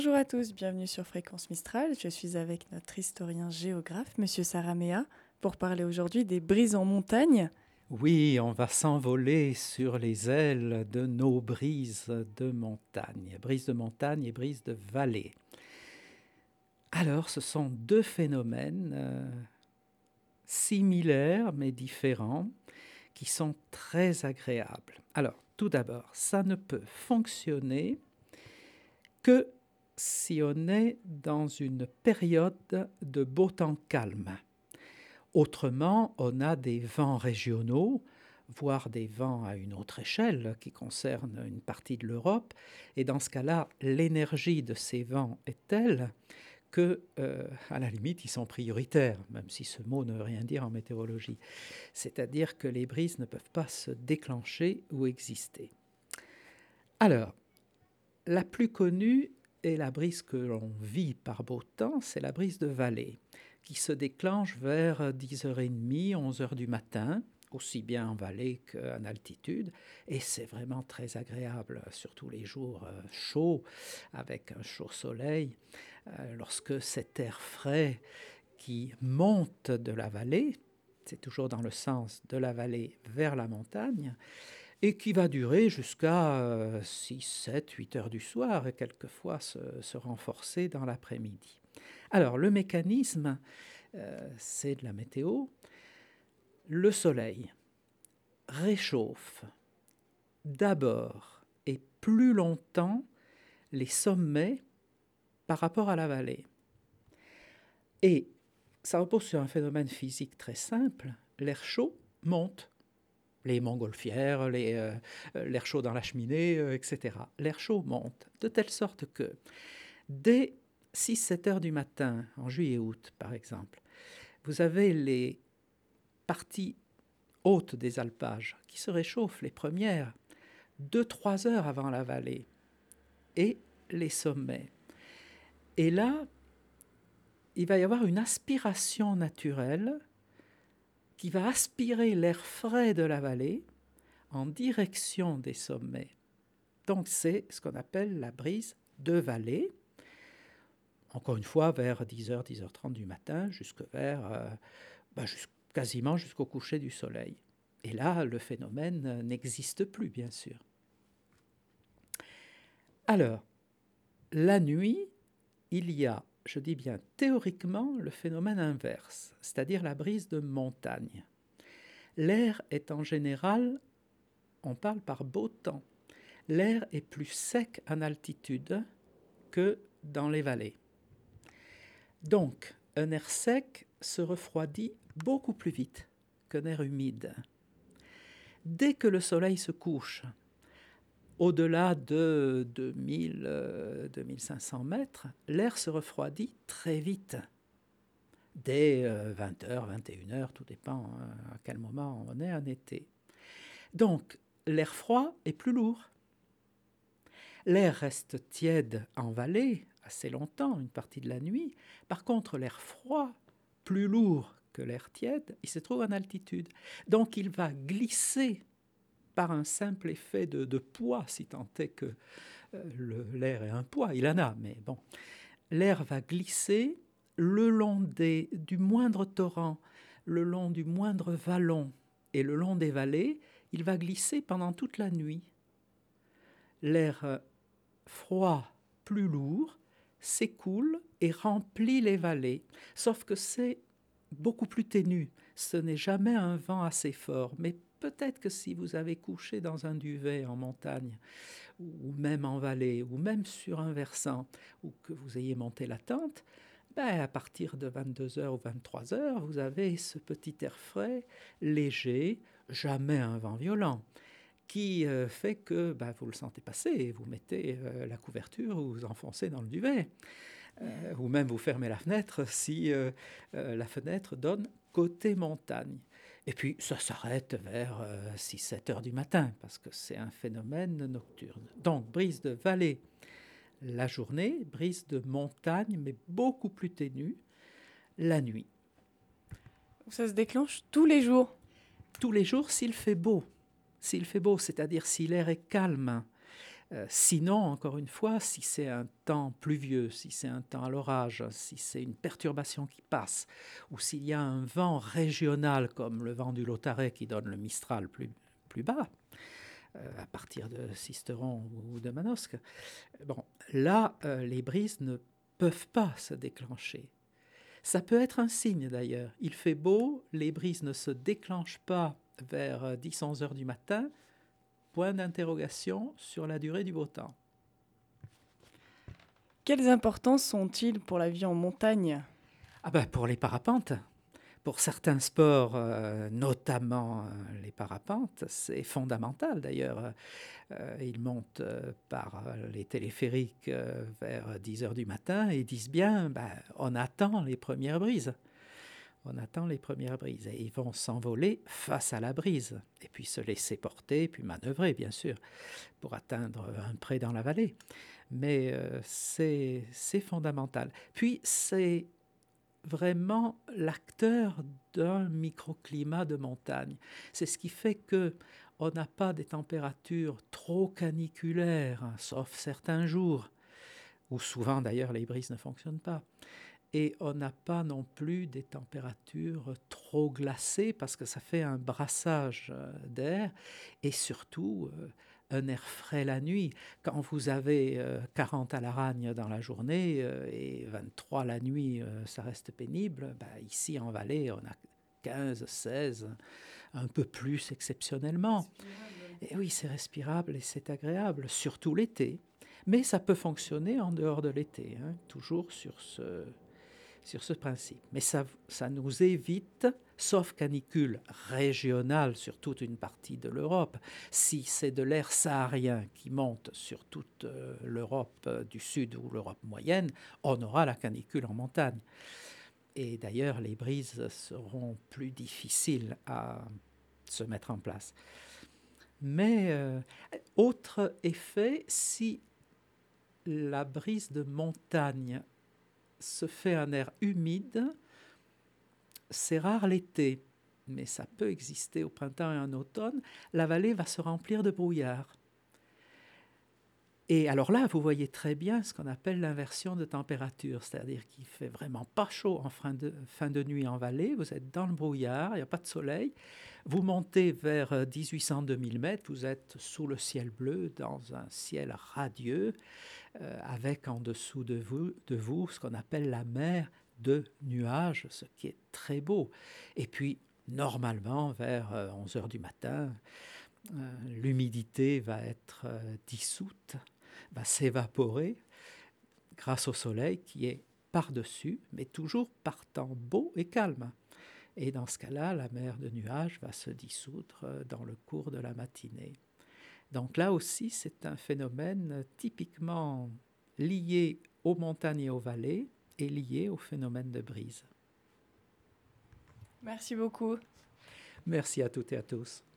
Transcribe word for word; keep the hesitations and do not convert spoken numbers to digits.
Bonjour à tous, bienvenue sur Fréquence Mistral. Je suis avec notre historien géographe, Monsieur Saramea, pour parler aujourd'hui des brises en montagne. Oui, on va s'envoler sur les ailes de nos brises de montagne, brises de montagne et brises de vallée. Alors, ce sont deux phénomènes euh, similaires mais différents qui sont très agréables. Alors, tout d'abord, ça ne peut fonctionner que si on est dans une période de beau temps calme. Autrement, on a des vents régionaux, voire des vents à une autre échelle qui concernent une partie de l'Europe. Et dans ce cas-là, l'énergie de ces vents est telle que, euh, à la limite, ils sont prioritaires, même si ce mot ne veut rien dire en météorologie. C'est-à-dire que les brises ne peuvent pas se déclencher ou exister. Alors, la plus connue est la brise que l'on vit par beau temps, c'est la brise de vallée, qui se déclenche vers dix heures trente, onze heures du matin, aussi bien en vallée qu'en altitude, et c'est vraiment très agréable, surtout les jours euh, chauds, avec un chaud soleil, euh, lorsque cet air frais qui monte de la vallée, c'est toujours dans le sens de la vallée vers la montagne, et qui va durer jusqu'à euh, six, sept, huit heures du soir, et quelquefois se, se renforcer dans l'après-midi. Alors, le mécanisme, euh, c'est de la météo. Le soleil réchauffe d'abord et plus longtemps les sommets par rapport à la vallée. Et ça repose sur un phénomène physique très simple. L'air chaud monte. Les montgolfières, les, euh, l'air chaud dans la cheminée, euh, et cetera. L'air chaud monte, de telle sorte que dès six sept heures du matin, en juillet-août par exemple, vous avez les parties hautes des alpages qui se réchauffent, les premières, deux trois heures avant la vallée, et les sommets. Et là, il va y avoir une aspiration naturelle qui va aspirer l'air frais de la vallée en direction des sommets. Donc c'est ce qu'on appelle la brise de vallée, encore une fois vers dix heures, dix heures trente du matin, jusque vers, euh, bah, jusqu', quasiment jusqu'au coucher du soleil. Et là, le phénomène n'existe plus, bien sûr. Alors, la nuit, il y a, je dis bien théoriquement, le phénomène inverse, c'est-à-dire la brise de montagne. L'air est en général, on parle par beau temps, l'air est plus sec en altitude que dans les vallées. Donc, un air sec se refroidit beaucoup plus vite qu'un air humide. Dès que le soleil se couche, au-delà de deux mille, euh, deux mille cinq cents mètres, l'air se refroidit très vite. Dès euh, vingt heures, vingt et une heures, tout dépend euh, à quel moment on est en été. Donc, l'air froid est plus lourd. L'air reste tiède en vallée assez longtemps, une partie de la nuit. Par contre, l'air froid, plus lourd que l'air tiède, il se trouve en altitude. Donc, il va glisser par un simple effet de, de poids, si tant est que euh, le, l'air ait un poids, il en a, mais bon. L'air va glisser le long des, du moindre torrent, le long du moindre vallon et le long des vallées, il va glisser pendant toute la nuit. L'air froid, plus lourd, s'écoule et remplit les vallées. Sauf que c'est beaucoup plus ténu. Ce n'est jamais un vent assez fort. Mais peut-être que si vous avez couché dans un duvet en montagne, ou même en vallée, ou même sur un versant, ou que vous ayez monté la tente, ben à partir de vingt-deux heures ou vingt-trois heures, vous avez ce petit air frais, léger, jamais un vent violent, qui euh, fait que bah, vous le sentez passer et vous mettez euh, la couverture ou vous enfoncez dans le duvet. Euh, ou même vous fermez la fenêtre si euh, euh, la fenêtre donne côté montagne. Et puis ça s'arrête vers euh, six sept heures du matin parce que c'est un phénomène nocturne. Donc brise de vallée la journée, brise de montagne mais beaucoup plus ténue la nuit. Ça se déclenche tous les jours. Tous les jours s'il fait beau. S'il fait beau, c'est-à-dire si l'air est calme, Euh, sinon, encore une fois, si c'est un temps pluvieux, si c'est un temps à l'orage, si c'est une perturbation qui passe, ou s'il y a un vent régional comme le vent du Lautaret qui donne le Mistral plus, plus bas, euh, à partir de Sisteron ou de Manosque, bon, là, euh, les brises ne peuvent pas se déclencher. Ça peut être un signe d'ailleurs. Il fait beau, les brises ne se déclenchent pas vers dix à onze heures du matin. Point d'interrogation sur la durée du beau temps. Quelles importances sont-ils pour la vie en montagne? Ah ben pour les parapentes. Pour certains sports, euh, notamment euh, les parapentes, c'est fondamental d'ailleurs. Euh, ils montent euh, par les téléphériques euh, vers dix heures du matin et disent bien, ben, on attend les premières brises. On attend les premières brises et ils vont s'envoler face à la brise et puis se laisser porter, puis manœuvrer bien sûr pour atteindre un pré dans la vallée. Mais euh, c'est, c'est fondamental. Puis c'est vraiment l'acteur d'un microclimat de montagne. C'est ce qui fait que on n'a pas des températures trop caniculaires, hein, sauf certains jours, où souvent d'ailleurs les brises ne fonctionnent pas. Et on n'a pas non plus des températures trop glacées parce que ça fait un brassage d'air et surtout euh, un air frais la nuit. Quand vous avez euh, quarante à l'Aragne dans la journée euh, et vingt-trois la nuit, euh, ça reste pénible. Bah, ici en vallée, on a quinze, seize, un peu plus exceptionnellement. Et oui, c'est respirable et c'est agréable, surtout l'été. Mais ça peut fonctionner en dehors de l'été, hein, toujours sur ce... sur ce principe. Mais ça, ça nous évite, sauf canicule régionale sur toute une partie de l'Europe, si c'est de l'air saharien qui monte sur toute euh, l'Europe euh, du Sud ou l'Europe moyenne, on aura la canicule en montagne. Et d'ailleurs, les brises seront plus difficiles à se mettre en place. Mais euh, autre effet, si la brise de montagne se fait un air humide, c'est rare l'été, mais ça peut exister au printemps et en automne, la vallée va se remplir de brouillard. Et alors là, vous voyez très bien ce qu'on appelle l'inversion de température, c'est-à-dire qu'il ne fait vraiment pas chaud en fin de, fin de nuit en vallée, vous êtes dans le brouillard, il n'y a pas de soleil, vous montez vers dix-huit cents à deux mille mètres, vous êtes sous le ciel bleu, dans un ciel radieux, euh, avec en dessous de vous, de vous ce qu'on appelle la mer de nuages, ce qui est très beau. Et puis, normalement, vers euh, onze heures du matin, euh, l'humidité va être euh, dissoute, va s'évaporer grâce au soleil qui est par-dessus, mais toujours par temps beau et calme. Et dans ce cas-là, la mer de nuages va se dissoudre dans le cours de la matinée. Donc là aussi, c'est un phénomène typiquement lié aux montagnes et aux vallées et lié au phénomène de brise. Merci beaucoup. Merci à toutes et à tous.